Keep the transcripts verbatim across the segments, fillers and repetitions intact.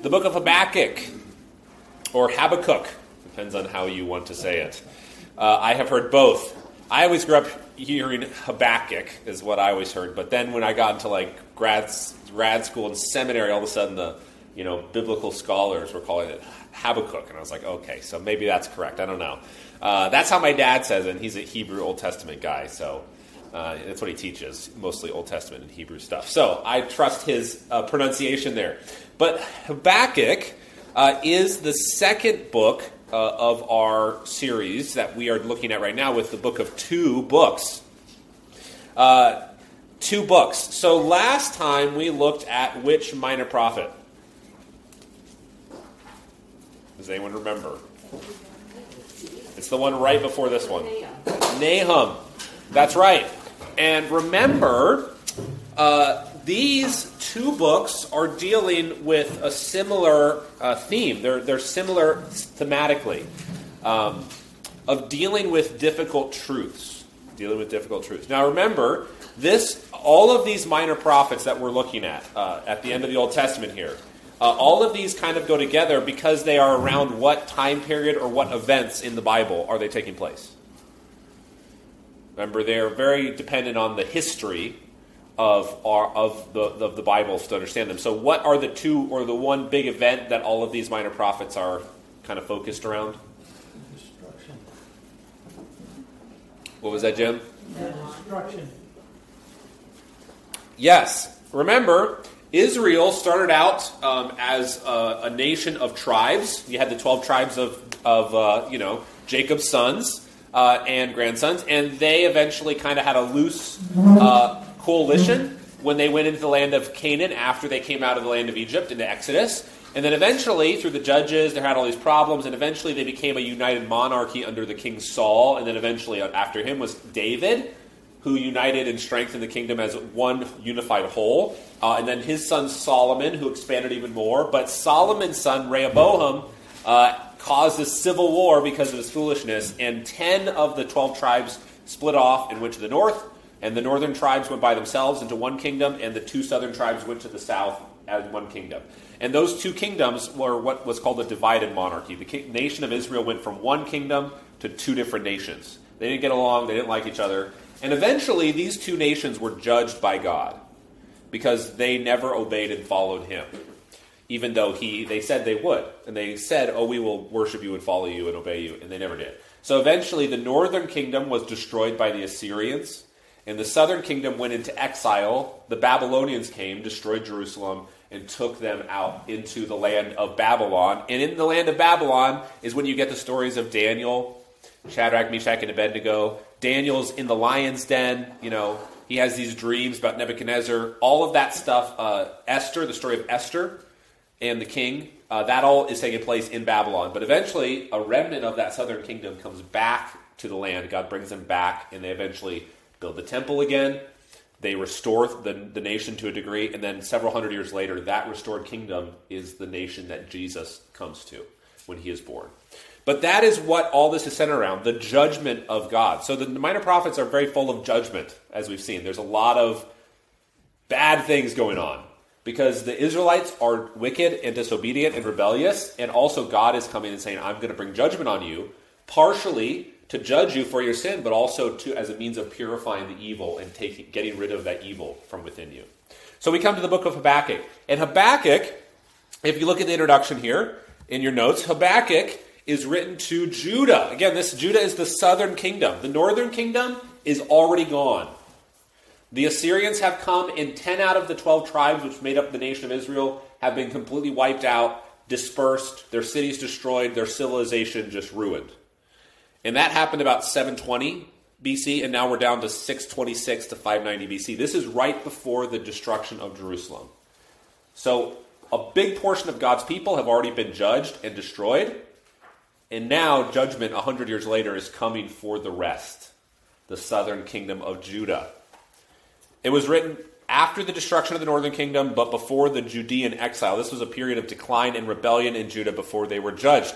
the book of Habakkuk, or Habakkuk, depends on how you want to say it. Uh, I have heard both. I always grew up hearing Habakkuk is what I always heard, but then when I got into like grad grad school and seminary, all of a sudden the you know biblical scholars were calling it Habakkuk, and I was like, okay, so maybe that's correct. I don't know. Uh, that's how my dad says it, and he's a Hebrew Old Testament guy, so uh, that's what he teaches, mostly Old Testament and Hebrew stuff. So I trust his uh, pronunciation there. But Habakkuk uh, is the second book uh, of our series that we are looking at right now, with the book of two books. Uh, two books. So last time we looked at which minor prophet? Does anyone remember? It's the one right before this one. Nahum. That's right. And remember, uh, these two books are dealing with a similar uh, theme. They're, they're similar thematically, um, of dealing with difficult truths. Dealing with difficult truths. Now remember, this all of these minor prophets that we're looking at uh, at the end of the Old Testament here, Uh, all of these kind of go together because they are around what time period or what events in the Bible are they taking place? Remember, they're very dependent on the history of our, of the of the Bible to understand them. So what are the two or the one big event that all of these minor prophets are kind of focused around? Destruction. What was that, Jim? Destruction. Yes. Remember, Israel started out um, as a, a nation of tribes. You had the twelve tribes of, of uh, you know, Jacob's sons uh, and grandsons, and they eventually kind of had a loose uh, coalition when they went into the land of Canaan after they came out of the land of Egypt into Exodus. And then eventually, through the judges, they had all these problems, and eventually they became a united monarchy under the king Saul, and then eventually after him was David, who united and strengthened the kingdom as one unified whole. Uh, and then his son Solomon, who expanded even more. But Solomon's son Rehoboam uh, caused a civil war because of his foolishness. And ten of the twelve tribes split off and went to the north. And the northern tribes went by themselves into one kingdom. And the two southern tribes went to the south as one kingdom. And those two kingdoms were what was called a divided monarchy. The king- nation of Israel went from one kingdom to two different nations. They didn't get along. They didn't like each other. And eventually, these two nations were judged by God because they never obeyed and followed him, even though he they said they would. And they said, oh, we will worship you and follow you and obey you, and they never did. So eventually, the northern kingdom was destroyed by the Assyrians, and the southern kingdom went into exile. The Babylonians came, destroyed Jerusalem, and took them out into the land of Babylon. And in the land of Babylon is when you get the stories of Daniel, Shadrach, Meshach, and Abednego. Daniel's in the lion's den, you know, he has these dreams about Nebuchadnezzar, all of that stuff. Uh, Esther, the story of Esther and the king, uh, that all is taking place in Babylon. But eventually, a remnant of that southern kingdom comes back to the land. God brings them back, and they eventually build the temple again. They restore the, the nation to a degree, and then several hundred years later, that restored kingdom is the nation that Jesus comes to when he is born. But that is what all this is centered around, the judgment of God. So the minor prophets are very full of judgment, as we've seen. There's a lot of bad things going on because the Israelites are wicked and disobedient and rebellious, and also God is coming and saying, I'm going to bring judgment on you, partially to judge you for your sin, but also to as a means of purifying the evil and taking, getting rid of that evil from within you. So we come to the book of Habakkuk. And Habakkuk, if you look at the introduction here in your notes, Habakkuk is written to Judah. Again, this Judah is the southern kingdom. The northern kingdom is already gone. The Assyrians have come, and ten out of the twelve tribes which made up the nation of Israel have been completely wiped out, dispersed, their cities destroyed, their civilization just ruined. And that happened about seven twenty B C, and now we're down to six twenty-six to five ninety B C. This is right before the destruction of Jerusalem. So a big portion of God's people have already been judged and destroyed. And now judgment one hundred years later is coming for the rest, the southern kingdom of Judah. It was written after the destruction of the northern kingdom, but before the Judean exile. This was a period of decline and rebellion in Judah before they were judged.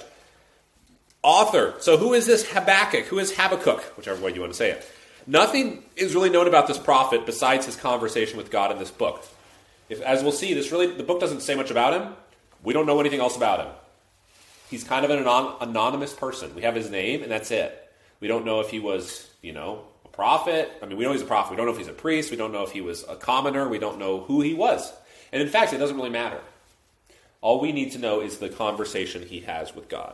Author. So who is this Habakkuk? Who is Habakkuk? Whichever way you want to say it. Nothing is really known about this prophet besides his conversation with God in this book. If, as we'll see, this really the book doesn't say much about him. We don't know anything else about him. He's kind of an anon- anonymous person. We have his name, and that's it. We don't know if he was, you know, a prophet. I mean, we know he's a prophet. We don't know if he's a priest. We don't know if he was a commoner. We don't know who he was. And in fact, it doesn't really matter. All we need to know is the conversation he has with God.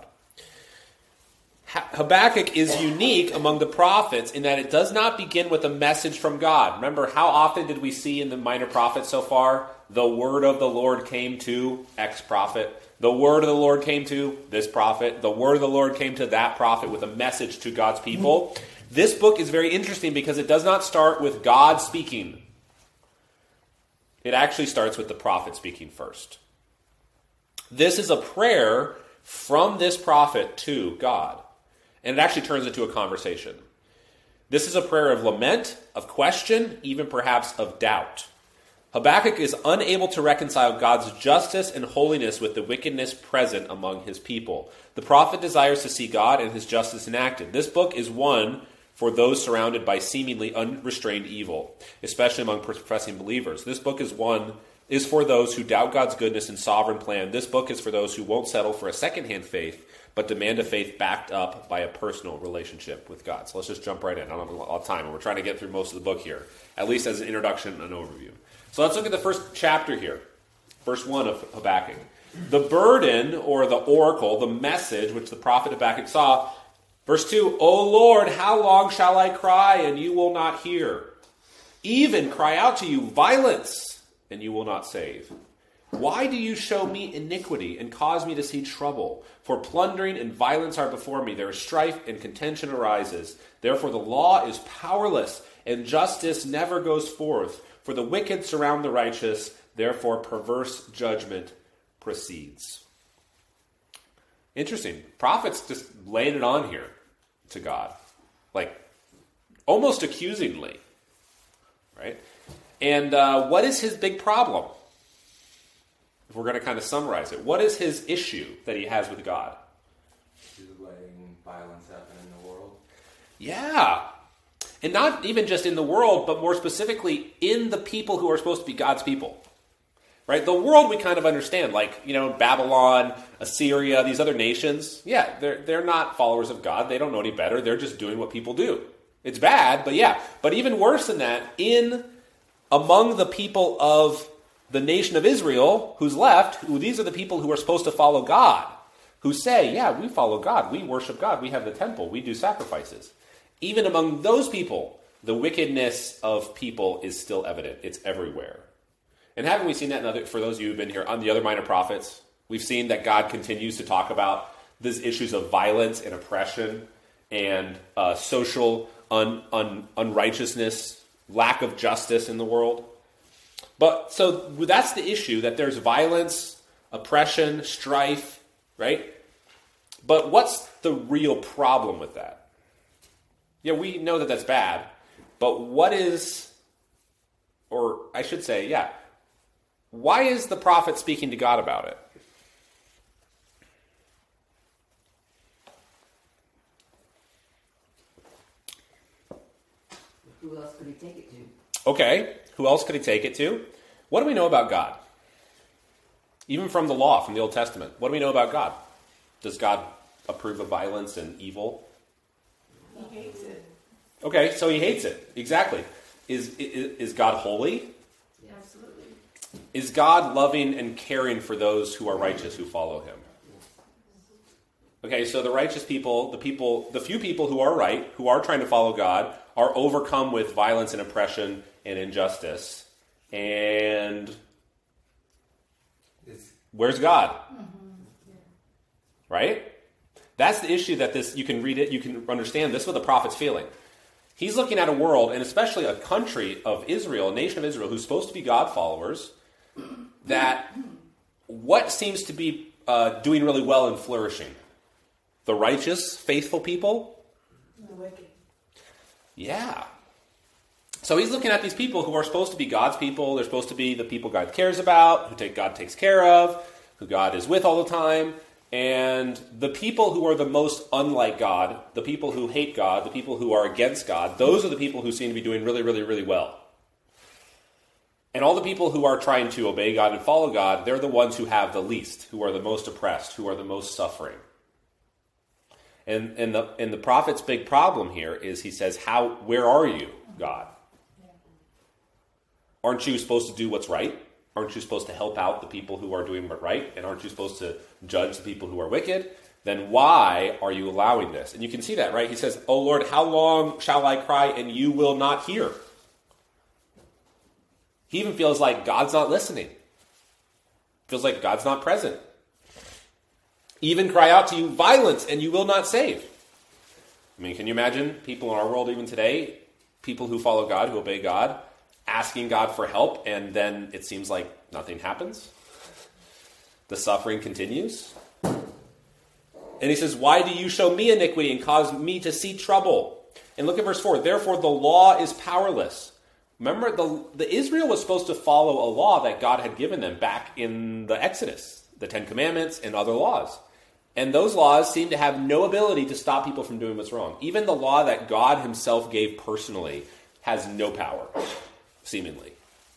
Habakkuk is unique among the prophets in that it does not begin with a message from God. Remember, how often did we see in the minor prophets so far? The word of the Lord came to X prophet. The word of the Lord came to this prophet. The word of the Lord came to that prophet with a message to God's people. This book is very interesting because it does not start with God speaking. It actually starts with the prophet speaking first. This is a prayer from this prophet to God. And it actually turns into a conversation. This is a prayer of lament, of question, even perhaps of doubt. Habakkuk is unable to reconcile God's justice and holiness with the wickedness present among his people. The prophet desires to see God and his justice enacted. This book is one for those surrounded by seemingly unrestrained evil, especially among professing believers. This book is one is for those who doubt God's goodness and sovereign plan. This book is for those who won't settle for a second-hand faith, but demand a faith backed up by a personal relationship with God. So let's just jump right in. I don't have a lot of time, and we're trying to get through most of the book here, at least as an introduction and an overview. So let's look at the first chapter here, verse one of Habakkuk. The burden, or the oracle, the message which the prophet Habakkuk saw. Verse two, O Lord, how long shall I cry, and you will not hear? Even cry out to you violence, and you will not save. Why do you show me iniquity and cause me to see trouble? For plundering and violence are before me. There is strife and contention arises. Therefore the law is powerless, and justice never goes forth. For the wicked surround the righteous. Therefore perverse judgment proceeds. Interesting. Prophets just laid it on here to God. Like, almost accusingly. Right? And uh, what is his big problem? If we're going to kind of summarize it, what is his issue that he has with God? He's letting violence happen in the world. Yeah. And not even just in the world, but more specifically in the people who are supposed to be God's people. Right? The world we kind of understand, like, you know, Babylon, Assyria, these other nations. Yeah, they're, they're not followers of God. They don't know any better. They're just doing what people do. It's bad, but yeah. But even worse than that, in among the people of the nation of Israel who's left, who these are the people who are supposed to follow God, who say, yeah, we follow God, we worship God, we have the temple, we do sacrifices. Even among those people, the wickedness of people is still evident. It's everywhere. And haven't we seen that in other, for those of you who've been here, on the other minor prophets? We've seen that God continues to talk about these issues of violence and oppression and uh, social un, un, unrighteousness, lack of justice in the world. But so that's the issue, that there's violence, oppression, strife, right? But what's the real problem with that? Yeah, we know that that's bad, but what is, or I should say, yeah, why is the prophet speaking to God about it? Who else could he take it to? Okay, who else could he take it to? What do we know about God? Even from the law, from the Old Testament, what do we know about God? Does God approve of violence and evil? He hates it. Okay, so he hates it. Exactly. Is, is, is God holy? Yeah, absolutely. Is God loving and caring for those who are righteous, who follow him? Okay, so the righteous people, the people, the few people who are right, who are trying to follow God, are overcome with violence and oppression and injustice. And where's God? Mm-hmm. Yeah. Right? That's the issue that this, you can read it, you can understand. This is what the prophet's feeling. He's looking at a world, and especially a country of Israel, a nation of Israel, who's supposed to be God followers, that what seems to be uh, doing really well and flourishing? The righteous, faithful people? The wicked. Yeah. So he's looking at these people who are supposed to be God's people. They're supposed to be the people God cares about, who take, God takes care of, who God is with all the time. And the people who are the most unlike God, the people who hate God, the people who are against God, those are the people who seem to be doing really, really, really well. And all the people who are trying to obey God and follow God, they're the ones who have the least, who are the most oppressed, who are the most suffering. And, and, the, and the prophet's big problem here is he says, "How? Where are you, God? Aren't you supposed to do what's right? Aren't you supposed to help out the people who are doing what's right? And aren't you supposed to judge the people who are wicked? Then why are you allowing this?" And you can see that, right? He says, "Oh Lord, how long shall I cry and you will not hear?" He even feels like God's not listening. Feels like God's not present. "Even cry out to you violence and you will not save." I mean, can you imagine people in our world even today, people who follow God, who obey God, asking God for help, and then it seems like nothing happens? The suffering continues. And he says, "Why do you show me iniquity and cause me to see trouble?" And look at verse four. "Therefore the law is powerless." Remember, the, the Israel was supposed to follow a law that God had given them back in the Exodus, the Ten Commandments and other laws. And those laws seem to have no ability to stop people from doing what's wrong. Even the law that God himself gave personally has no power, seemingly.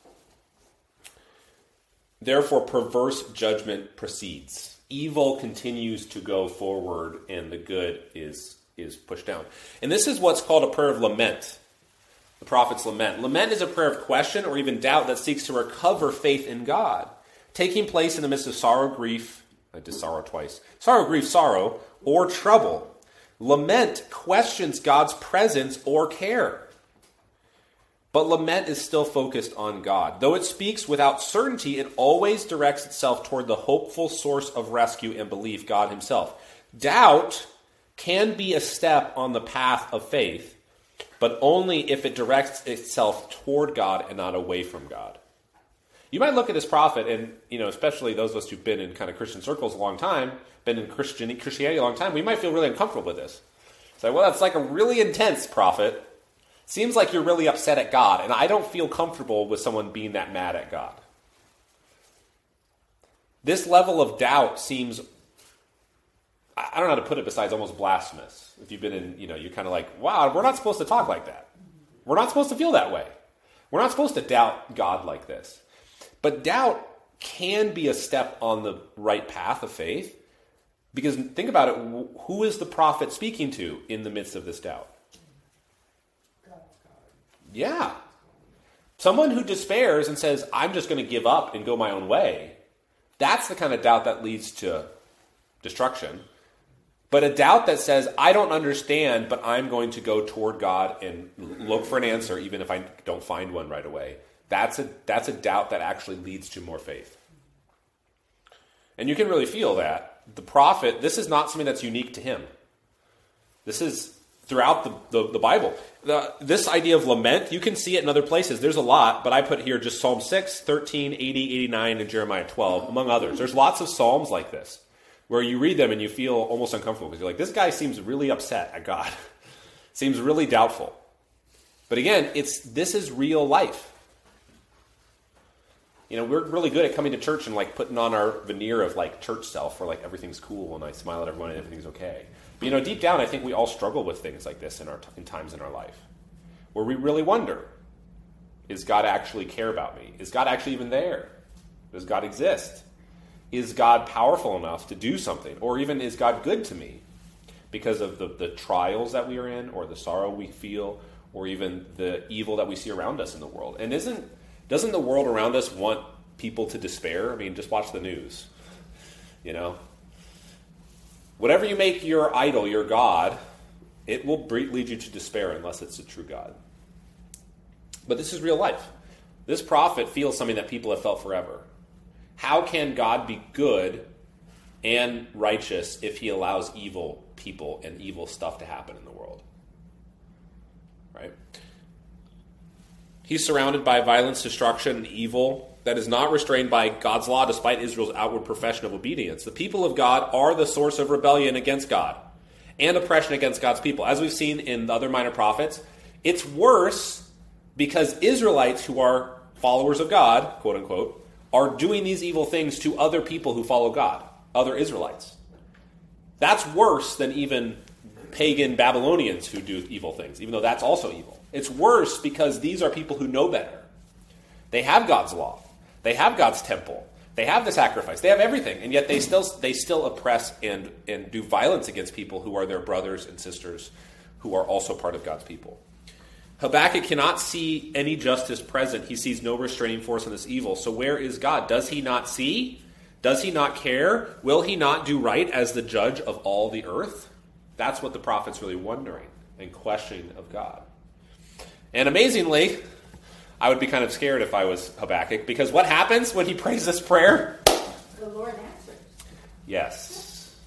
"Therefore perverse judgment proceeds." Evil continues to go forward and the good is, is pushed down. And this is what's called a prayer of lament. The prophet's lament. Lament is a prayer of question or even doubt that seeks to recover faith in God, taking place in the midst of sorrow, grief, I did sorrow twice, sorrow, grief, sorrow, or trouble. Lament questions God's presence or care. But lament is still focused on God. Though it speaks without certainty, it always directs itself toward the hopeful source of rescue and belief, God himself. Doubt can be a step on the path of faith, but only if it directs itself toward God and not away from God. You might look at this prophet, and you know, especially those of us who've been in kind of Christian circles a long time, been in Christian, Christianity a long time, we might feel really uncomfortable with this. Say, well, that's like a really intense prophet. Seems like you're really upset at God, and I don't feel comfortable with someone being that mad at God. This level of doubt seems, I don't know how to put it besides almost blasphemous. If you've been in, you know, you're kind of like, wow, we're not supposed to talk like that. We're not supposed to feel that way. We're not supposed to doubt God like this. But doubt can be a step on the right path of faith, because think about it, who is the prophet speaking to in the midst of this doubt? Yeah. Someone who despairs and says, I'm just going to give up and go my own way. That's the kind of doubt that leads to destruction. But a doubt that says, I don't understand, but I'm going to go toward God and look for an answer, even if I don't find one right away. That's a, that's a doubt that actually leads to more faith. And you can really feel that. The prophet, this is not something that's unique to him. This is throughout the, the, the Bible. The, this idea of lament, you can see it in other places. There's a lot, but I put here just Psalm six, thirteen, eighty, eighty-nine, and Jeremiah twelve, among others. There's lots of psalms like this, where you read them and you feel almost uncomfortable, because you're like, this guy seems really upset at God. Seems really doubtful. But again, it's this is real life. You know, we're really good at coming to church and like putting on our veneer of like church self, where like everything's cool and I smile at everyone and everything's okay. But you know, deep down, I think we all struggle with things like this in our in times in our life, where we really wonder, is God actually care about me? Is God actually even there? Does God exist? Is God powerful enough to do something? Or even, is God good to me because of the, the trials that we are in, or the sorrow we feel, or even the evil that we see around us in the world? And isn't doesn't the world around us want people to despair? I mean, just watch the news. You know? Whatever you make your idol, your God, it will lead you to despair unless it's a true God. But this is real life. This prophet feels something that people have felt forever. How can God be good and righteous if he allows evil people and evil stuff to happen in the world? Right? He's surrounded by violence, destruction, and evil that is not restrained by God's law despite Israel's outward profession of obedience. The people of God are the source of rebellion against God and oppression against God's people. As we've seen in the other minor prophets, it's worse because Israelites who are followers of God, quote unquote, are doing these evil things to other people who follow God, other Israelites. That's worse than even pagan Babylonians who do evil things, even though that's also evil. It's worse because these are people who know better. They have God's law. They have God's temple. They have the sacrifice. They have everything. And yet they still they still oppress and, and do violence against people who are their brothers and sisters who are also part of God's people. Habakkuk cannot see any justice present. He sees no restraining force on this evil. So where is God? Does he not see? Does he not care? Will he not do right as the judge of all the earth? That's what the prophet's really wondering and questioning of God. And amazingly, I would be kind of scared if I was Habakkuk, because what happens when he prays this prayer? The Lord answers. Yes.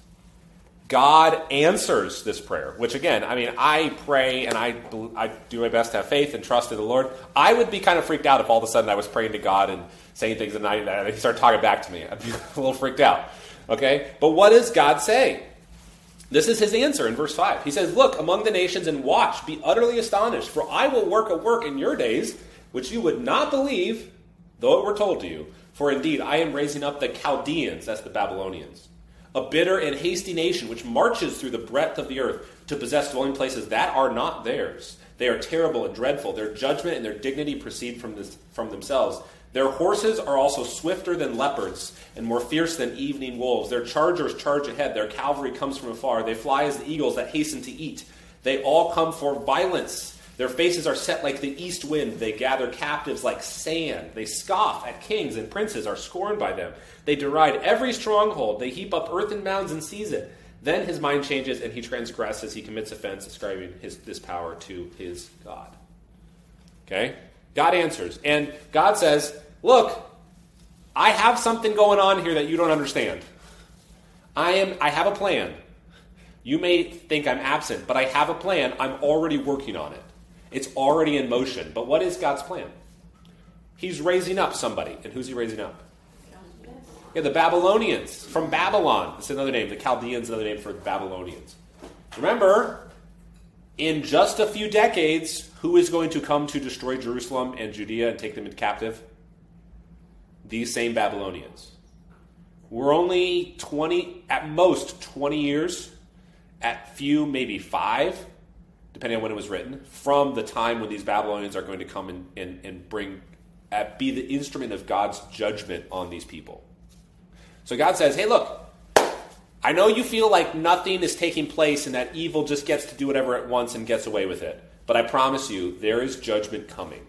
God answers this prayer, which again, I mean, I pray and I, I do my best to have faith and trust in the Lord. I would be kind of freaked out if all of a sudden I was praying to God and saying things and, I, and he started talking back to me. I'd be a little freaked out. Okay? But what does God say? This is his answer in verse five. He says, look among the nations and watch, be utterly astonished, for I will work a work in your days which you would not believe, though it were told to you. For indeed, I am raising up the Chaldeans, that's the Babylonians, a bitter and hasty nation which marches through the breadth of the earth to possess dwelling places that are not theirs. They are terrible and dreadful. Their judgment and their dignity proceed from this, from themselves. Their horses are also swifter than leopards and more fierce than evening wolves. Their chargers charge ahead. Their cavalry comes from afar. They fly as the eagles that hasten to eat. They all come for violence. Their faces are set like the east wind. They gather captives like sand. They scoff at kings, and princes are scorned by them. They deride every stronghold. They heap up earthen mounds and seize it. Then his mind changes, and he transgresses. He commits offense, ascribing his, this power to his God. Okay? God answers. And God says, look, I have something going on here that you don't understand. I am. I have a plan. You may think I'm absent, but I have a plan. I'm already working on it. It's already in motion. But what is God's plan? He's raising up somebody. And who's he raising up? Yeah, the Babylonians from Babylon. That's another name. The Chaldeans, another name for the Babylonians. Remember, in just a few decades, who is going to come to destroy Jerusalem and Judea and take them into captive? These same Babylonians. We're only twenty, at most twenty years, at few, maybe five, depending on when it was written, from the time when these Babylonians are going to come and, and, and bring, uh, be the instrument of God's judgment on these people. So God says, hey, look, I know you feel like nothing is taking place and that evil just gets to do whatever it wants and gets away with it. But I promise you, there is judgment coming.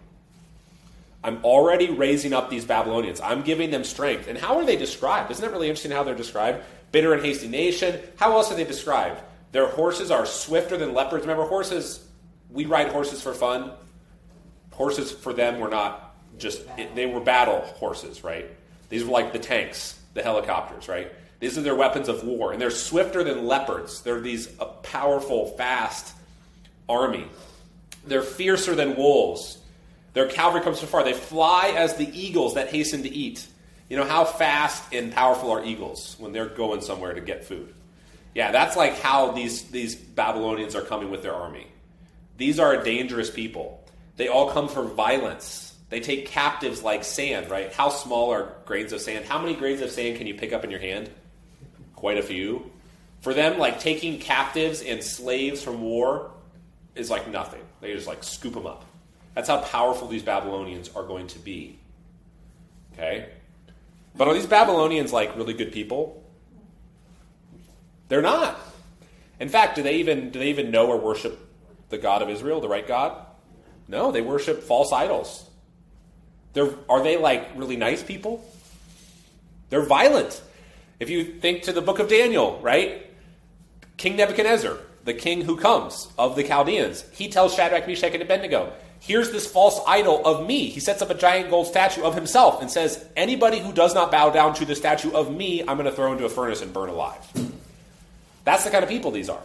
I'm already raising up these Babylonians. I'm giving them strength. And how are they described? Isn't it really interesting how they're described? Bitter and hasty nation. How else are they described? Their horses are swifter than leopards. Remember, horses, we ride horses for fun. Horses for them were not just, it, they were battle horses, right? These were like the tanks, the helicopters, right? These are their weapons of war. And they're swifter than leopards. They're these uh, powerful, fast army. They're fiercer than wolves. Their cavalry comes from far. They fly as the eagles that hasten to eat. You know, how fast and powerful are eagles when they're going somewhere to get food? Yeah, that's like how these, these Babylonians are coming with their army. These are dangerous people. They all come for violence. They take captives like sand, right? How small are grains of sand? How many grains of sand can you pick up in your hand? Quite a few. For them, like taking captives and slaves from war is like nothing. They just like scoop them up. That's how powerful these Babylonians are going to be. Okay? But are these Babylonians like really good people? They're not. In fact, do they even do they even know or worship the God of Israel, the right God? No, they worship false idols. They're, are they like really nice people? They're violent. If you think to the book of Daniel, right? King Nebuchadnezzar, the king who comes of the Chaldeans, he tells Shadrach, Meshach, and Abednego, here's this false idol of me. He sets up a giant gold statue of himself and says, anybody who does not bow down to the statue of me, I'm going to throw into a furnace and burn alive. That's the kind of people these are.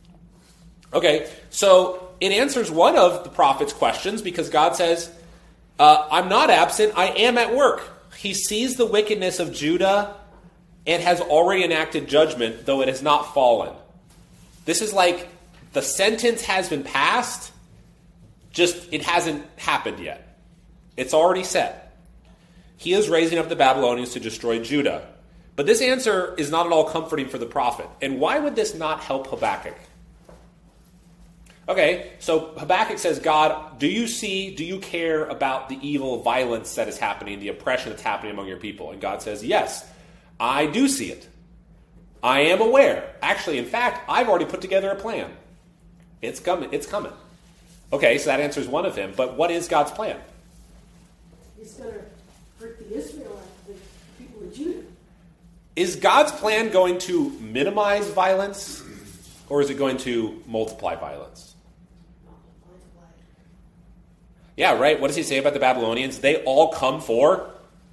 Okay, so it answers one of the prophet's questions because God says, uh, I'm not absent, I am at work. He sees the wickedness of Judah and has already enacted judgment, though it has not fallen. This is like the sentence has been passed, just it hasn't happened yet. It's already set. He is raising up the Babylonians to destroy Judah. But this answer is not at all comforting for the prophet. And why would this not help Habakkuk? Okay, so Habakkuk says, God, do you see, do you care about the evil violence that is happening, the oppression that's happening among your people? And God says, yes, I do see it. I am aware. Actually, in fact, I've already put together a plan. It's coming. It's coming. Okay, so that answers one of him. But what is God's plan? He's going to hurt the Israelites, the people of Judah. Is God's plan going to minimize violence, or is it going to multiply violence? Multiply. Yeah, right. What does he say about the Babylonians? They all come for...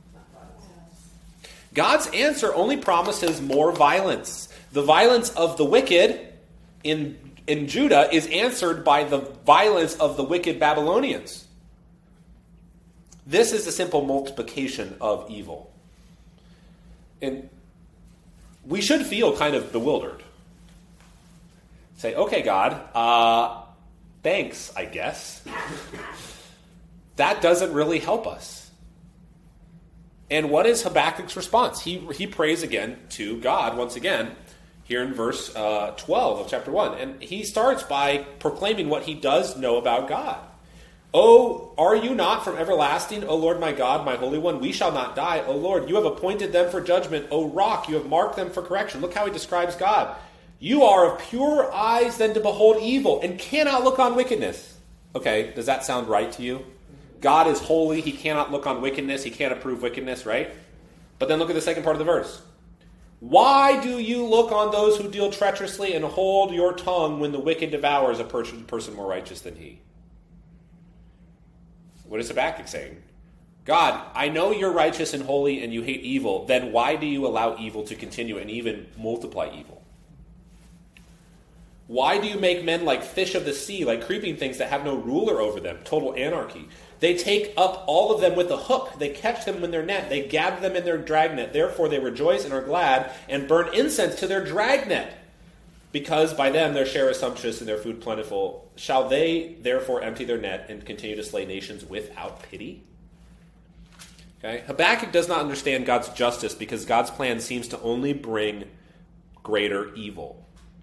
God's answer only promises more violence. The violence of the wicked in, in Judah is answered by the violence of the wicked Babylonians. This is a simple multiplication of evil. And we should feel kind of bewildered. Say, okay, God, uh, thanks, I guess. That doesn't really help us. And what is Habakkuk's response? He he prays again to God once again here in verse uh, twelve of chapter one. And he starts by proclaiming what he does know about God. Oh, are you not from everlasting, O Lord my God, my Holy One? We shall not die. O Lord, you have appointed them for judgment. O Rock, you have marked them for correction. Look how he describes God. You are of purer eyes than to behold evil and cannot look on wickedness. Okay, does that sound right to you? God is holy. He cannot look on wickedness. He can't approve wickedness, right? But then look at the second part of the verse. Why do you look on those who deal treacherously and hold your tongue when the wicked devours a person, person more righteous than he? What is Habakkuk saying? God, I know you're righteous and holy and you hate evil. Then why do you allow evil to continue and even multiply evil? Why do you make men like fish of the sea, like creeping things that have no ruler over them? Total anarchy. They take up all of them with a hook. They catch them in their net. They gather them in their dragnet. Therefore they rejoice and are glad and burn incense to their dragnet. Because by them their share is sumptuous and their food plentiful. Shall they therefore empty their net and continue to slay nations without pity? Okay. Habakkuk does not understand God's justice because God's plan seems to only bring greater evil.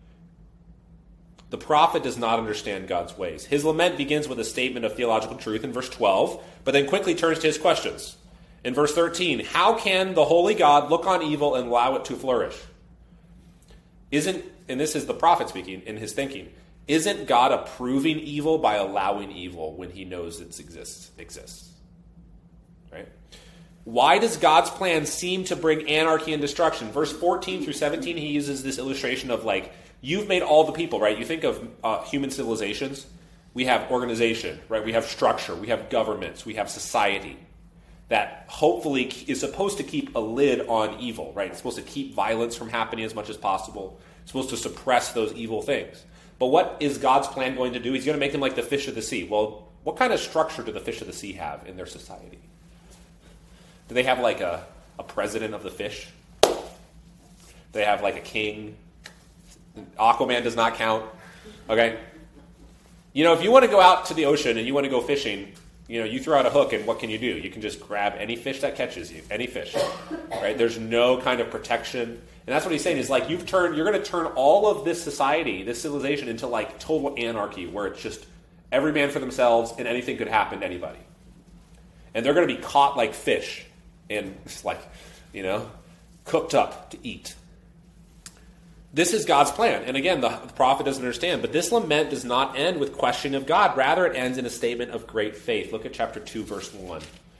The prophet does not understand God's ways. His lament begins with a statement of theological truth in verse twelve, but then quickly turns to his questions. In verse thirteen, how can the holy God look on evil and allow it to flourish? Isn't, and this is the prophet speaking in his thinking, isn't God approving evil by allowing evil when he knows it exists? exists? Right? Why does God's plan seem to bring anarchy and destruction? Verse fourteen through seventeen, he uses this illustration of like, you've made all the people, right? You think of uh, human civilizations. We have organization, right? We have structure. We have governments. We have society that hopefully is supposed to keep a lid on evil, right? It's supposed to keep violence from happening as much as possible. It's supposed to suppress those evil things. But what is God's plan going to do? He's going to make them like the fish of the sea. Well, what kind of structure do the fish of the sea have in their society? Do they have like a, a president of the fish? Do they have like a king? Aquaman does not count. Okay? You know, if you want to go out to the ocean and you want to go fishing, you know, you throw out a hook and what can you do? You can just grab any fish that catches you. Any fish. Right? There's no kind of protection. And that's what he's saying is like you've turned, you're going to turn all of this society, this civilization into like total anarchy where it's just every man for themselves and anything could happen to anybody. And they're going to be caught like fish and it's like, you know, cooked up to eat. This is God's plan. And again, the, the prophet doesn't understand. But this lament does not end with questioning of God. Rather, it ends in a statement of great faith. Look at chapter two, verse one.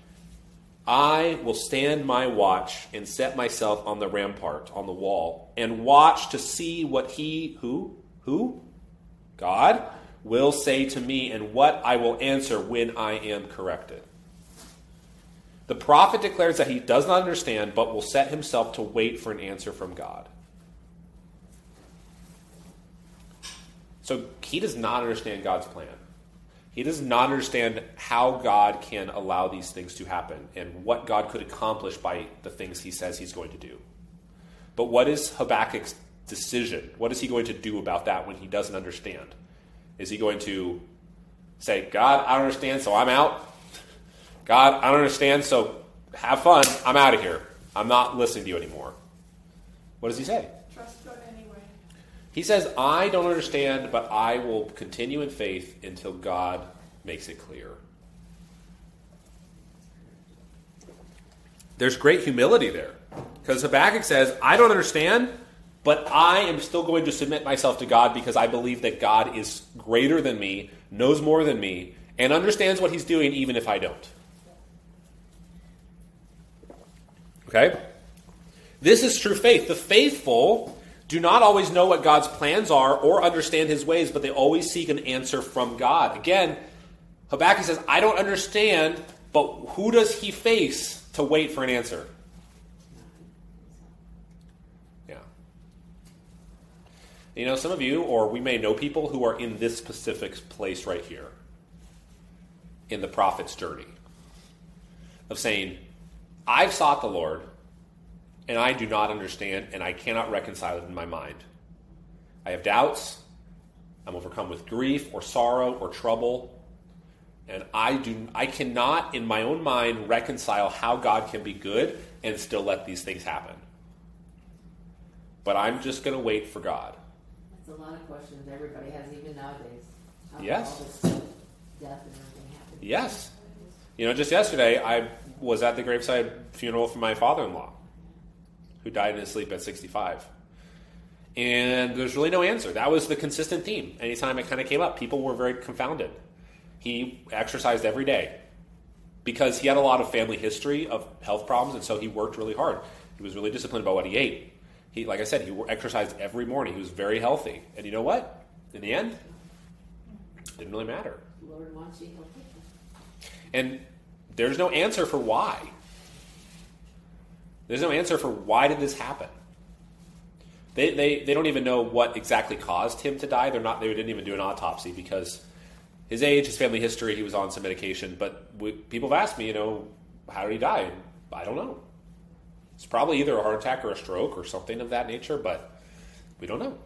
I will stand my watch and set myself on the rampart, on the wall, and watch to see what he, who? Who? God will say to me and what I will answer when I am corrected. The prophet declares that he does not understand, but will set himself to wait for an answer from God. So he does not understand God's plan. He does not understand how God can allow these things to happen and what God could accomplish by the things he says he's going to do. But what is Habakkuk's decision? What is he going to do about that when he doesn't understand? Is he going to say, God, I don't understand, so I'm out? God, I don't understand, so have fun. I'm out of here. I'm not listening to you anymore. What does he say? Trust God anyway. He says, I don't understand, but I will continue in faith until God makes it clear. There's great humility there. Because Habakkuk says, I don't understand, but I am still going to submit myself to God because I believe that God is greater than me, knows more than me, and understands what he's doing even if I don't. Okay? This is true faith. The faithful do not always know what God's plans are or understand his ways, but they always seek an answer from God. Again, Habakkuk says, I don't understand, but who does he face to wait for an answer? Yeah. You know, some of you, or we may know people who are in this specific place right here, in the prophet's journey, of saying, I've sought the Lord, and I do not understand, and I cannot reconcile it in my mind. I have doubts. I'm overcome with grief or sorrow or trouble. And I do I cannot, in my own mind, reconcile how God can be good and still let these things happen. But I'm just going to wait for God. That's a lot of questions everybody has, even nowadays. How Yes. all this stuff, death and everything happens. Yes. You know, just yesterday, I was at the graveside funeral for my father-in-law, who died in his sleep at sixty-five. And there's really no answer. That was the consistent theme. Anytime it kind of came up, people were very confounded. He exercised every day because he had a lot of family history of health problems, and so he worked really hard. He was really disciplined about what he ate. He, like I said, he exercised every morning. He was very healthy. And you know what? In the end, it didn't really matter. The Lord wants you healthy. And there's no answer for why. There's no answer for why did this happen. They, they they don't even know what exactly caused him to die. They're not. They didn't even do an autopsy because his age, his family history, he was on some medication. But we, people have asked me, you know, how did he die? And I don't know. It's probably either a heart attack or a stroke or something of that nature, but we don't know.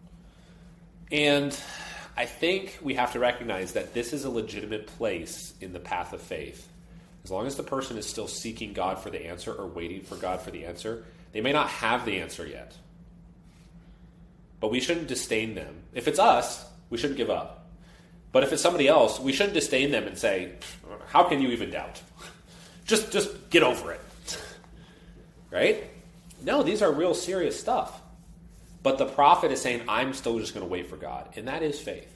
And I think we have to recognize that this is a legitimate place in the path of faith. As long as the person is still seeking God for the answer or waiting for God for the answer, they may not have the answer yet. But we shouldn't disdain them. If it's us, we shouldn't give up. But if it's somebody else, we shouldn't disdain them and say, how can you even doubt? just, just get over it. Right? No, these are real serious stuff. But the prophet is saying, I'm still just going to wait for God. And that is faith.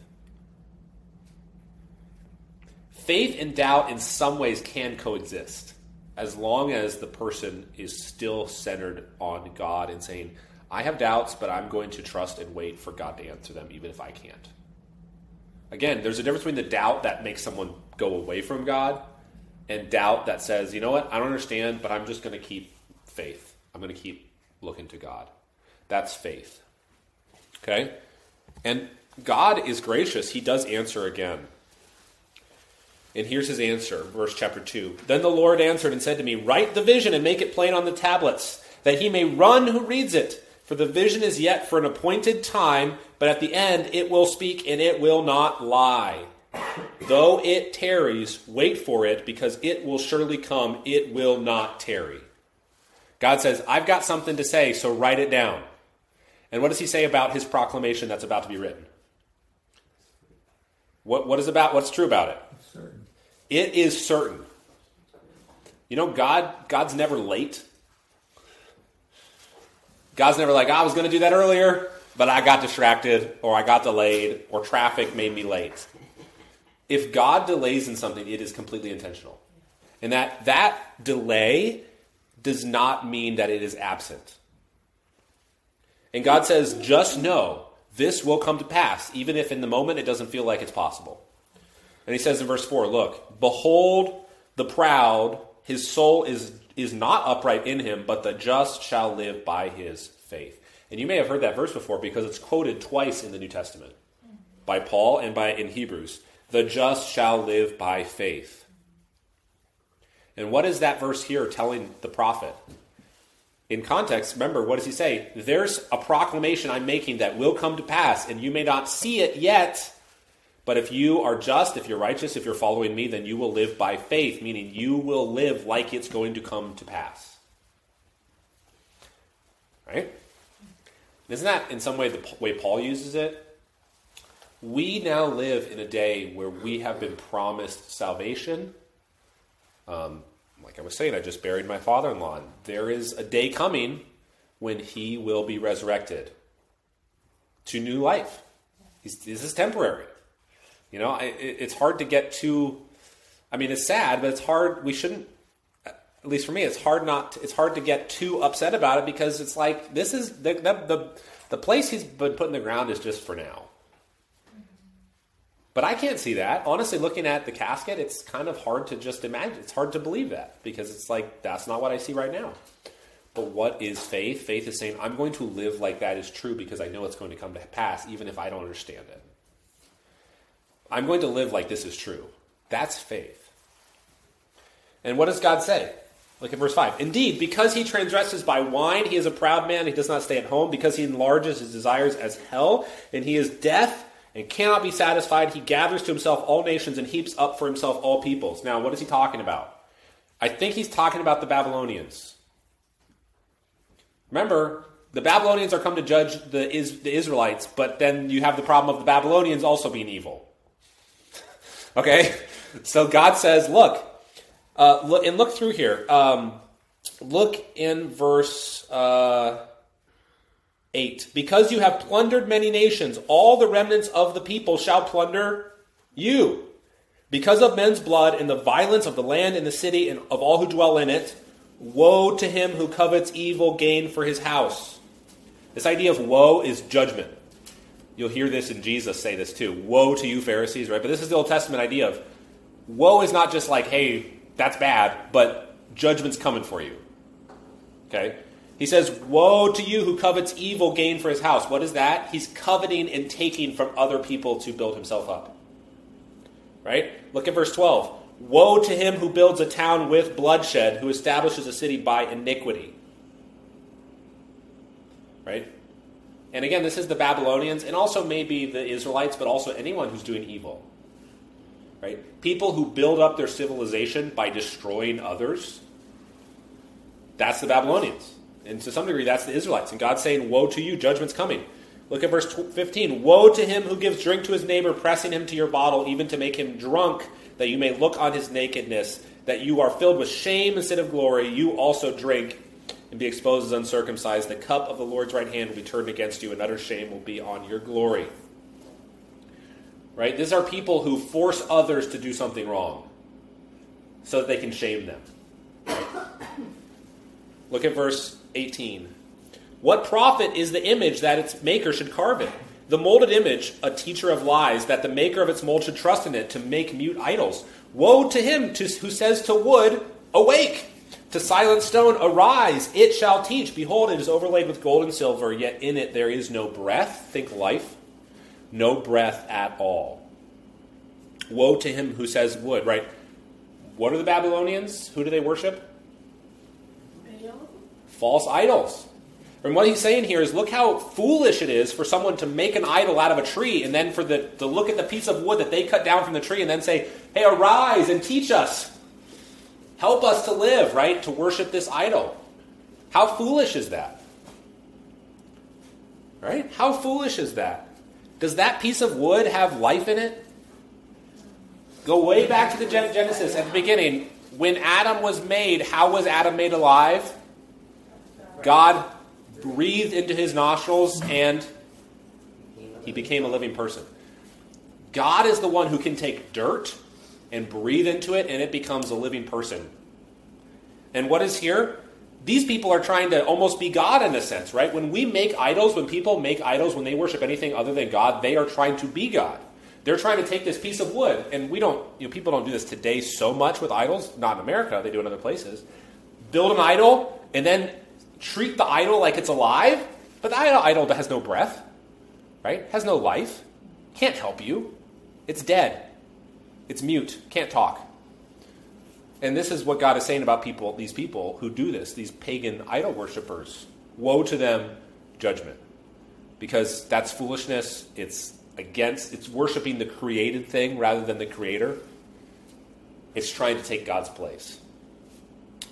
Faith and doubt in some ways can coexist as long as the person is still centered on God and saying, I have doubts, but I'm going to trust and wait for God to answer them even if I can't. Again, there's a difference between the doubt that makes someone go away from God and doubt that says, you know what, I don't understand, but I'm just going to keep faith. I'm going to keep looking to God. That's faith. Okay? And God is gracious. He does answer again. And here's his answer, verse chapter two. Then the Lord answered and said to me, write the vision and make it plain on the tablets, that he may run who reads it. For the vision is yet for an appointed time, but at the end it will speak and it will not lie. Though it tarries, wait for it, because it will surely come. It will not tarry. God says, I've got something to say, so write it down. And what does he say about his proclamation that's about to be written? What, what is about, what's true about it? Certain. It is certain. You know, God, God's never late. God's never like, I was going to do that earlier, but I got distracted, or I got delayed, or traffic made me late. If God delays in something, it is completely intentional. And that that delay does not mean that it is absent. And God says, just know, this will come to pass, even if in the moment it doesn't feel like it's possible. And he says in verse four, look, behold the proud, his soul is, is not upright in him, but the just shall live by his faith. And you may have heard that verse before because it's quoted twice in the New Testament by Paul and by in Hebrews. The just shall live by faith. And what is that verse here telling the prophet? In context, remember, what does he say? There's a proclamation I'm making that will come to pass, and you may not see it yet, but if you are just, if you're righteous, if you're following me, then you will live by faith, meaning you will live like it's going to come to pass. Right? Isn't that in some way the p- way Paul uses it? We now live in a day where we have been promised salvation. Um, like I was saying, I just buried my father-in-law. There is a day coming when he will be resurrected to new life. He's, this is temporary. You know, I, it, it's hard to get too... I mean, it's sad, but it's hard. We shouldn't... At least for me, it's hard not. To, it's hard to get too upset about it because it's like this is the the the, the place he's been put in the ground is just for now. But I can't see that. Honestly, looking at the casket, it's kind of hard to just imagine. It's hard to believe that because it's like that's not what I see right now. But what is faith? Faith is saying I'm going to live like that is true because I know it's going to come to pass, even if I don't understand it. I'm going to live like this is true. That's faith. And what does God say? Look at verse five. Indeed, because he transgresses by wine, he is a proud man. He does not stay at home. Because he enlarges his desires as hell, and he is death and cannot be satisfied. He gathers to himself all nations and heaps up for himself all peoples. Now, what is he talking about? I think he's talking about the Babylonians. Remember, the Babylonians are come to judge the, Is, the Israelites, but then you have the problem of the Babylonians also being evil. Okay? So God says, look, Uh, look, and look through here. Um, look in verse uh, eight. Because you have plundered many nations, all the remnants of the people shall plunder you. Because of men's blood and the violence of the land and the city and of all who dwell in it, woe to him who covets evil gain for his house. This idea of woe is judgment. You'll hear this in Jesus say this too. Woe to you, Pharisees, right? But this is the Old Testament idea of woe is not just like, hey, that's bad, but judgment's coming for you. Okay? He says, woe to you who covets evil gain for his house. What is that? He's coveting and taking from other people to build himself up. Right? Look at verse twelve. Woe to him who builds a town with bloodshed, who establishes a city by iniquity. Right? And again, this is the Babylonians, and also maybe the Israelites, but also anyone who's doing evil. Right? People who build up their civilization by destroying others, that's the Babylonians. And to some degree, that's the Israelites. And God's saying, woe to you, judgment's coming. Look at verse fifteen. Woe to him who gives drink to his neighbor, pressing him to your bottle, even to make him drunk, that you may look on his nakedness, that you are filled with shame instead of glory. You also drink and be exposed as uncircumcised. The cup of the Lord's right hand will be turned against you, and utter shame will be on your glory. Right? These are people who force others to do something wrong so that they can shame them. Right? Look at verse eighteen. What profit is the image that its maker should carve it? The molded image, a teacher of lies, that the maker of its mold should trust in it to make mute idols. Woe to him to, who says to wood, awake! To silent stone, arise! It shall teach. Behold, it is overlaid with gold and silver, yet in it there is no breath. Think life. No breath at all. Woe to him who says wood, right? What are the Babylonians? Who do they worship? False idols. And what he's saying here is look how foolish it is for someone to make an idol out of a tree and then for the to look at the piece of wood that they cut down from the tree and then say, hey, arise and teach us. Help us to live, right? To worship this idol. How foolish is that? Right? How foolish is that? Does that piece of wood have life in it? Go way back to the Genesis at the beginning. When Adam was made, how was Adam made alive? God breathed into his nostrils and he became a living person. God is the one who can take dirt and breathe into it and it becomes a living person. And what is here? These people are trying to almost be God in a sense, right? When we make idols, when people make idols, when they worship anything other than God, they are trying to be God. They're trying to take this piece of wood, and we don't, you know, people don't do this today so much with idols, not in America, they do it in other places. Build an idol, and then treat the idol like it's alive, but the idol has no breath, right? Has no life, can't help you. It's dead. It's mute, can't talk. And this is what God is saying about people, these people who do this, these pagan idol worshippers. Woe to them, judgment. Because that's foolishness. It's against, it's worshiping the created thing rather than the creator. It's trying to take God's place.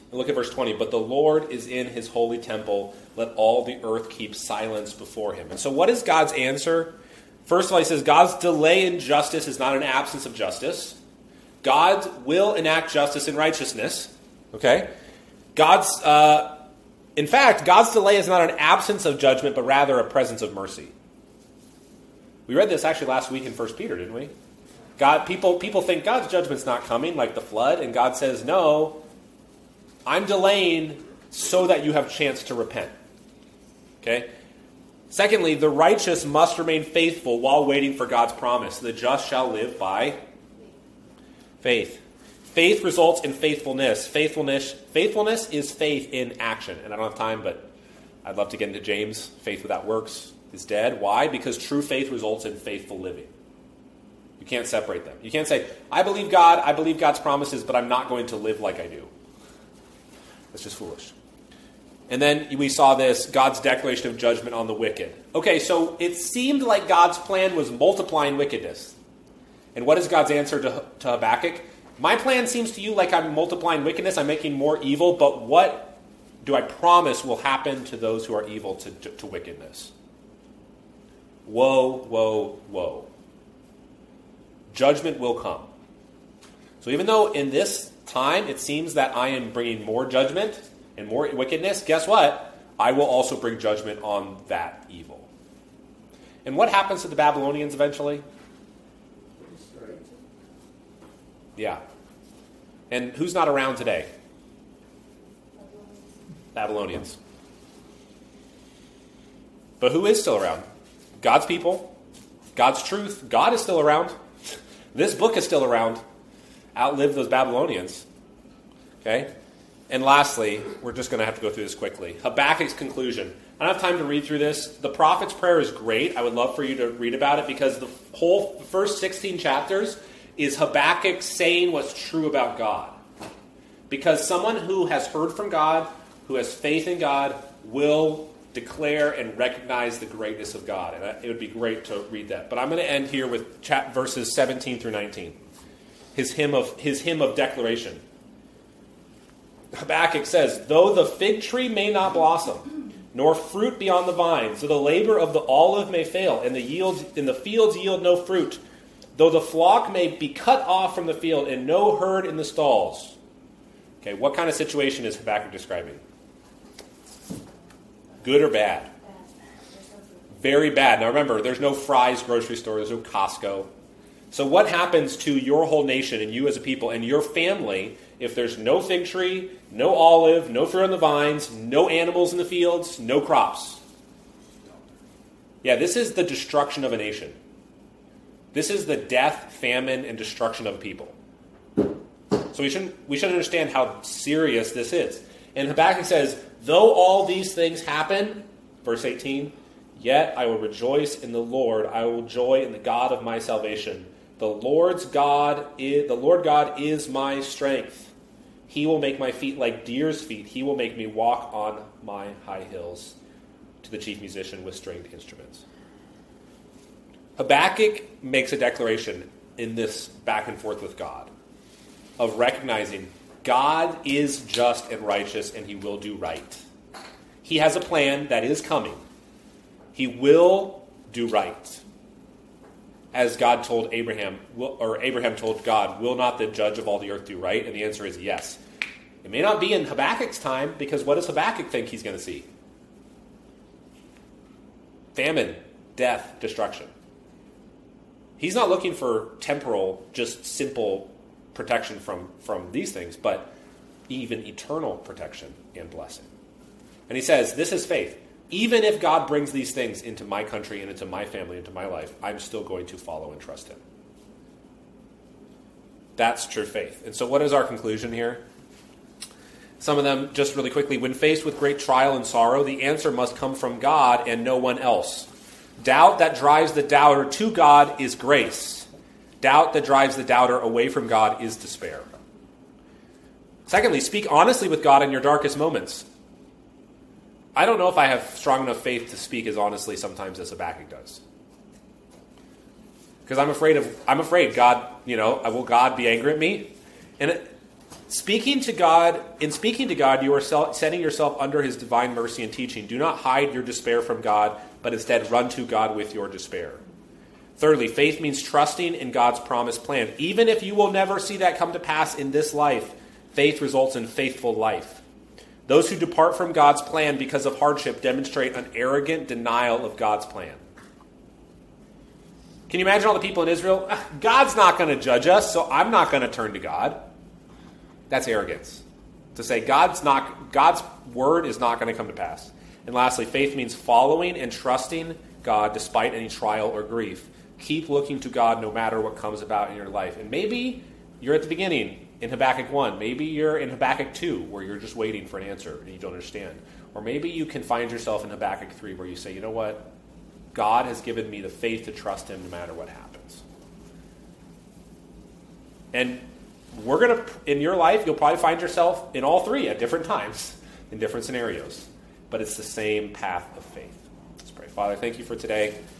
Look at verse twenty. But the Lord is in his holy temple. Let all the earth keep silence before him. And so what is God's answer? First of all, he says God's delay in justice is not an absence of justice. God will enact justice and righteousness. Okay? God's, uh, in fact, God's delay is not an absence of judgment, but rather a presence of mercy. We read this actually last week in First Peter, didn't we? God, people, people think God's judgment's not coming, like the flood, and God says, no, I'm delaying so that you have a chance to repent. Okay? Secondly, the righteous must remain faithful while waiting for God's promise. The just shall live by faith. Faith results in faithfulness. Faithfulness, faithfulness is faith in action. And I don't have time, but I'd love to get into James. Faith without works is dead. Why? Because true faith results in faithful living. You can't separate them. You can't say, I believe God, I believe God's promises, but I'm not going to live like I do. That's just foolish. And then we saw this, God's declaration of judgment on the wicked. Okay, so it seemed like God's plan was multiplying wickedness. And what is God's answer to, to Habakkuk? My plan seems to you like I'm multiplying wickedness, I'm making more evil, but what do I promise will happen to those who are evil to, to, to wickedness? Woe, woe, woe. Judgment will come. So even though in this time it seems that I am bringing more judgment and more wickedness, guess what? I will also bring judgment on that evil. And what happens to the Babylonians eventually? Yeah. And who's not around today? Babylonians. But who is still around? God's people. God's truth. God is still around. This book is still around. Outlive those Babylonians. Okay? And lastly, we're just going to have to go through this quickly. Habakkuk's conclusion. I don't have time to read through this. The prophet's prayer is great. I would love for you to read about it because the whole first sixteen chapters is Habakkuk saying what's true about God. Because someone who has heard from God, who has faith in God, will declare and recognize the greatness of God. And it would be great to read that. But I'm going to end here with chat verses seventeen through nineteen. His hymn of, his hymn of declaration. Habakkuk says, though the fig tree may not blossom, nor fruit be on the vines, though the labor of the olive may fail, and the yields in the fields yield no fruit, though the flock may be cut off from the field, and no herd in the stalls. Okay, what kind of situation is Habakkuk describing? Good or bad? Very bad. Now remember, there's no Fry's grocery store, there's no Costco. So what happens to your whole nation and you as a people and your family if there's no fig tree, no olive, no fruit on the vines, no animals in the fields, no crops? Yeah, this is the destruction of a nation. This is the death, famine, and destruction of a people. So we shouldn't we should understand how serious this is. And Habakkuk says, though all these things happen, verse eighteen, yet I will rejoice in the Lord. I will joy in the God of my salvation. The Lord's God is, the Lord God is my strength. He will make my feet like deer's feet. He will make me walk on my high hills. To the chief musician with stringed instruments. Habakkuk makes a declaration in this back and forth with God of recognizing God is just and righteous and he will do right. He has a plan that is coming. He will do right. As God told Abraham, or Abraham told God, will not the judge of all the earth do right? And the answer is yes. It may not be in Habakkuk's time, because what does Habakkuk think he's going to see? Famine, death, destruction. He's not looking for temporal, just simple protection from, from these things, but even eternal protection and blessing. And he says, this is faith. Even if God brings these things into my country and into my family, into my life, I'm still going to follow and trust him. That's true faith. And so what is our conclusion here? Some of them, just really quickly, when faced with great trial and sorrow, the answer must come from God and no one else. Doubt that drives the doubter to God is grace. Doubt that drives the doubter away from God is despair. Secondly, speak honestly with God in your darkest moments. I don't know if I have strong enough faith to speak as honestly sometimes as Habakkuk does. Because I'm afraid of, I'm afraid God, you know, will God be angry at me? And it, Speaking to God, in speaking to God, you are setting yourself under his divine mercy and teaching. Do not hide your despair from God, but instead run to God with your despair. Thirdly, faith means trusting in God's promised plan. Even if you will never see that come to pass in this life, faith results in faithful life. Those who depart from God's plan because of hardship demonstrate an arrogant denial of God's plan. Can you imagine all the people in Israel? God's not going to judge us, so I'm not going to turn to God. That's arrogance. To say God's not God's word is not going to come to pass. And lastly, faith means following and trusting God despite any trial or grief. Keep looking to God no matter what comes about in your life. And maybe you're at the beginning in Habakkuk one. Maybe you're in Habakkuk two where you're just waiting for an answer and you don't understand. Or maybe you can find yourself in Habakkuk three where you say, you know what? God has given me the faith to trust him no matter what happens. And we're going to, in your life, you'll probably find yourself in all three at different times, in different scenarios. But it's the same path of faith. Let's pray. Father, thank you for today.